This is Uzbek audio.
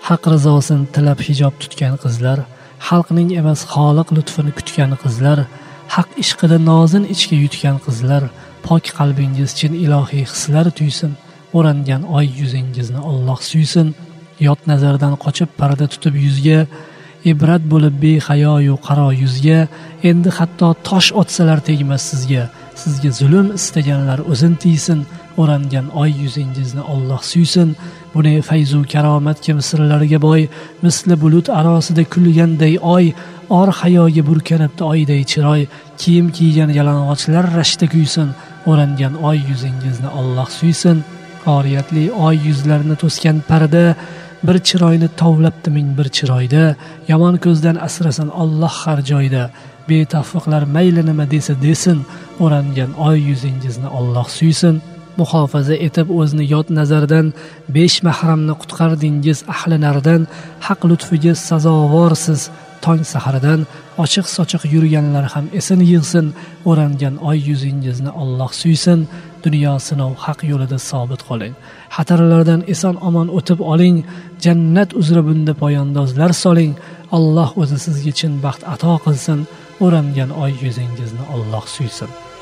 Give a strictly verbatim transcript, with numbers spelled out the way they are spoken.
haq rizosini tilab hijob tutgan qizlar, xalqning emas xoliq lutfini kutgan qizlar, haq ishqida nozin ichga yutgan qizlar, pok qalbingiz chin ilohiy hislar tuysin, o'rangan oy yuzingizni Alloh suysin. Yot nazardan qochib parda tutib yuzga, ibrat bo'lib behayoyu qaro yuzga, endi hatto tosh otsalar tegmas sizga, sizga zulm istaganlar o'zin tiysin, o'rangan oy yuzingizni Alloh suysin. Buni fayzu karomatga misrlarga boy, misli bulut arosida kulganday oy, or hayoga burkanibdi oyday chiroy, kiyim kiygan yalang'ochlar rashta kuysin, o'rangan oy yuzingizni Alloh suysin. Oriyatli oy yuzlarini to'sgan parda, bir chiroyni tovlabdi ming bir chiroyda, yomon ko'zdan asrasin Alloh har joyda, betafviqlar mayli nima desa desin, o'rangan oy yuzingizni Alloh suysin. Muhofaza etib o'zni yot nazardan, besh mahramni qutqardingiz ahli nardan, haq lutfiga sazovorsiz tong saharidan, ochiq sochiq yurganlar ham esin yig'sin, o'rangan oy yuzingizni Alloh suysin. Dunyo sinov haq yo'lida sobit qoling, xatarlardan eson omon o'tib oling, jannat uzra bunda poyandozlar soling, Alloh o'zi sizga chin baxt ato qilsin, o'rangan oy yuzingizni Alloh suysin.